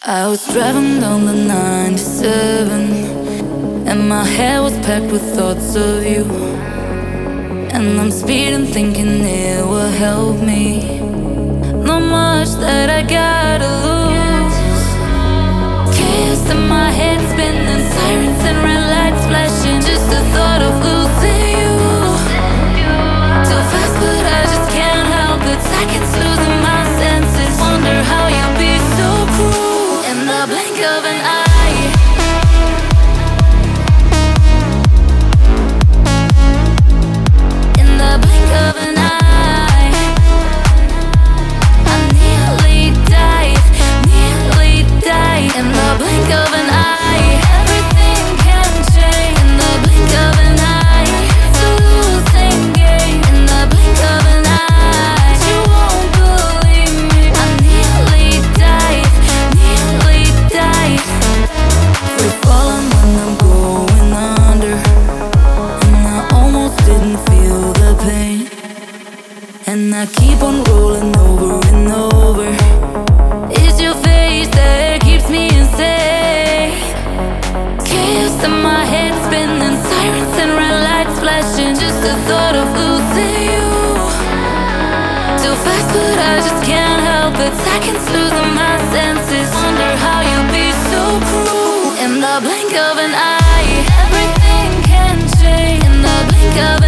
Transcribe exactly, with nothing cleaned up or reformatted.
I was driving down the ninety-seven, and my head was packed with thoughts of you. And I'm speeding thinking it will help me. Not much that I gotta lose. Chaos in my head spinning, sirens and red lights flashing. Just the thought of losing you. Too fast but I just can't help it. Seconds losing my senses. Wonder how you'll be so cruel in the blink of an eye. In the blink of an eye, I nearly died, nearly died. In the blink of an eye, everything can change. In the blink of an eye, it's a losing game. In the blink of an eye, you won't believe me. I nearly died, nearly died. Free falling when I'm going under, and I almost didn't feel the pain. And I keep on rolling over and over. It's your face that keeps me insane. Chaos in my head spinning, sirens and red lights flashing. Just the thought of losing you. Too fast but I just can't help it. Seconds losing my senses. Wonder how you'll be so cruel in the blink of an eye. Everything can change in the blink of